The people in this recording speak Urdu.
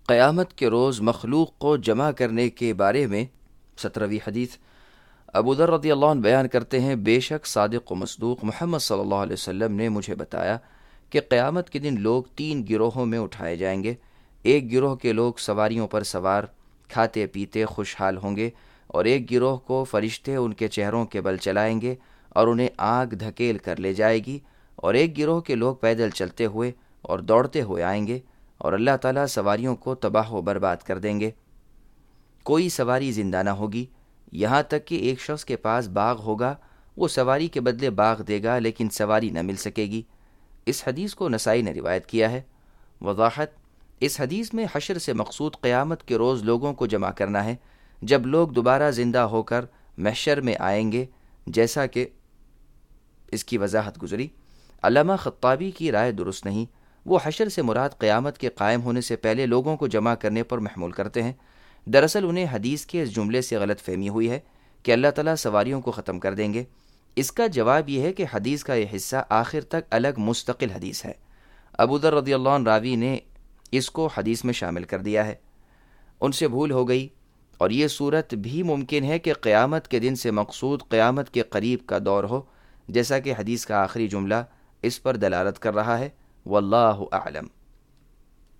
قیامت کے روز مخلوق کو جمع کرنے کے بارے میں 17ویں حدیث۔ ابو ذر رضی اللہ عنہ بیان کرتے ہیں، بے شک صادق و مصدوق محمد صلی اللہ علیہ وسلم نے مجھے بتایا کہ قیامت کے دن لوگ 3 گروہوں میں اٹھائے جائیں گے۔ ایک گروہ کے لوگ سواریوں پر سوار، کھاتے پیتے خوشحال ہوں گے، اور ایک گروہ کو فرشتے ان کے چہروں کے بل چلائیں گے اور انہیں آگ دھکیل کر لے جائے گی، اور ایک گروہ کے لوگ پیدل چلتے ہوئے اور دوڑتے ہوئے آئیں گے، اور اللہ تعالیٰ سواریوں کو تباہ و برباد کر دیں گے۔ کوئی سواری زندہ نہ ہوگی، یہاں تک کہ ایک شخص کے پاس باغ ہوگا، وہ سواری کے بدلے باغ دے گا لیکن سواری نہ مل سکے گی۔ اس حدیث کو نسائی نے روایت کیا ہے۔ وضاحت: اس حدیث میں حشر سے مقصود قیامت کے روز لوگوں کو جمع کرنا ہے، جب لوگ دوبارہ زندہ ہو کر محشر میں آئیں گے، جیسا کہ اس کی وضاحت گزری۔ علامہ خطابی کی رائے درست نہیں، وہ حشر سے مراد قیامت کے قائم ہونے سے پہلے لوگوں کو جمع کرنے پر محمول کرتے ہیں۔ دراصل انہیں حدیث کے اس جملے سے غلط فہمی ہوئی ہے کہ اللہ تعالیٰ سواریوں کو ختم کر دیں گے۔ اس کا جواب یہ ہے کہ حدیث کا یہ حصہ آخر تک الگ مستقل حدیث ہے۔ ابو ذر رضی اللہ عنہ راوی نے اس کو حدیث میں شامل کر دیا ہے، ان سے بھول ہو گئی، اور یہ صورت بھی ممکن ہے کہ قیامت کے دن سے مقصود قیامت کے قریب کا دور ہو، جیسا کہ حدیث کا آخری جملہ اس پر دلالت کر رہا ہے۔ واللہ اعلم۔